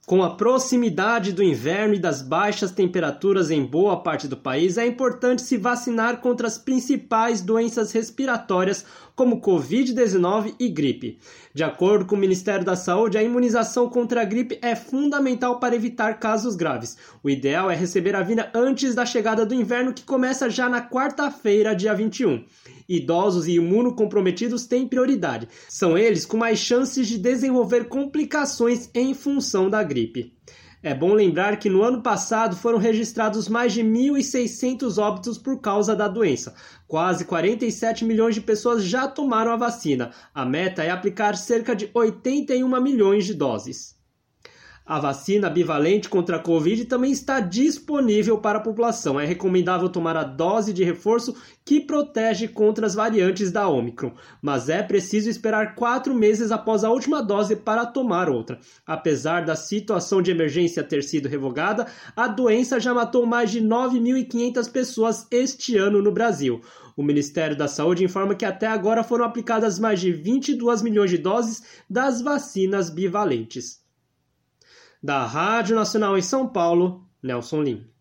Com a proximidade do inverno e das baixas temperaturas em boa parte do país, é importante se vacinar contra as principais doenças respiratórias, como Covid-19 e gripe. De acordo com o Ministério da Saúde, a imunização contra a gripe é fundamental para evitar casos graves. O ideal é receber a vacina antes da chegada do inverno, que começa já na quarta-feira, dia 21. Idosos e imunocomprometidos têm prioridade. São eles com mais chances de desenvolver complicações em função da gripe. É bom lembrar que no ano passado foram registrados mais de 1.600 óbitos por causa da doença. Quase 47 milhões de pessoas já tomaram a vacina. A meta é aplicar cerca de 81 milhões de doses. A vacina bivalente contra a Covid também está disponível para a população. É recomendável tomar a dose de reforço que protege contra as variantes da Ômicron, mas é preciso esperar 4 meses após a última dose para tomar outra. Apesar da situação de emergência ter sido revogada, a doença já matou mais de 9.500 pessoas este ano no Brasil. O Ministério da Saúde informa que até agora foram aplicadas mais de 22 milhões de doses das vacinas bivalentes. Da Rádio Nacional em São Paulo, Nelson Lim.